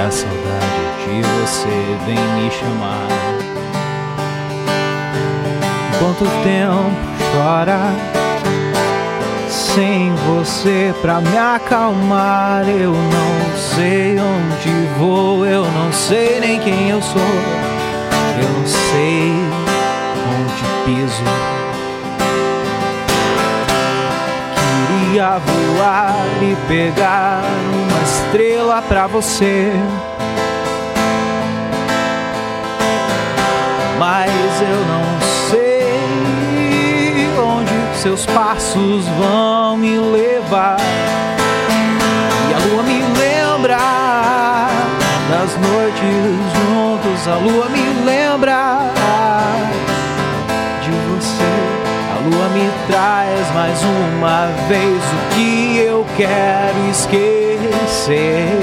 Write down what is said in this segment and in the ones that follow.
a saudade de você vem me chamar. Quanto tempo chora sem você pra me acalmar? Eu não sei onde vou, eu não sei nem quem eu sou, eu não sei onde piso. Queria voar e pegar uma estrela pra você, mas eu não sei onde seus passos vão me levar. E a lua me lembra das noites juntos, a lua me lembra de você. A lua me traz mais uma vez o que eu quero esquecer.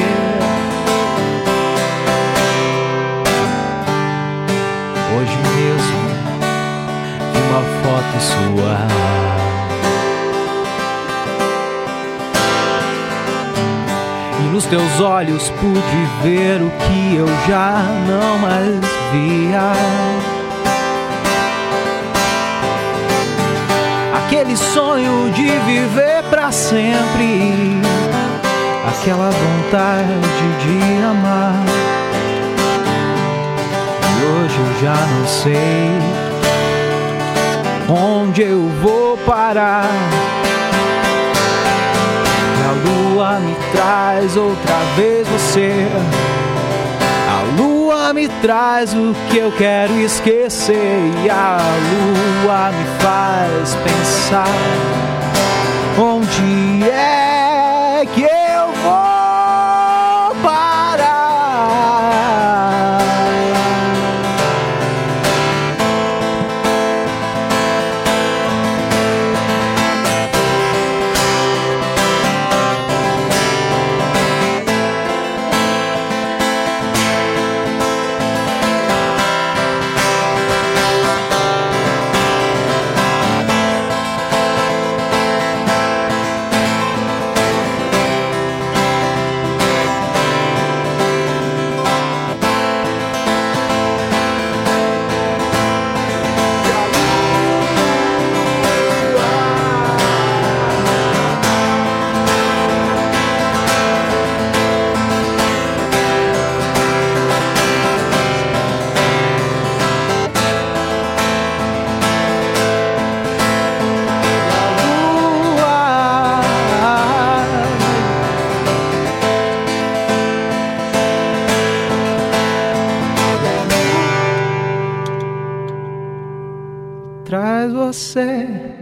Hoje mesmo vi uma foto sua, e nos teus olhos pude ver o que eu já não mais via. Aquele sonho de viver pra sempre, aquela vontade de amar. E hoje eu já não sei onde eu vou parar. E a lua me traz outra vez você, a lua me traz o que eu quero esquecer. E a lua me faz pensar onde é que eu vou parar. Traz você.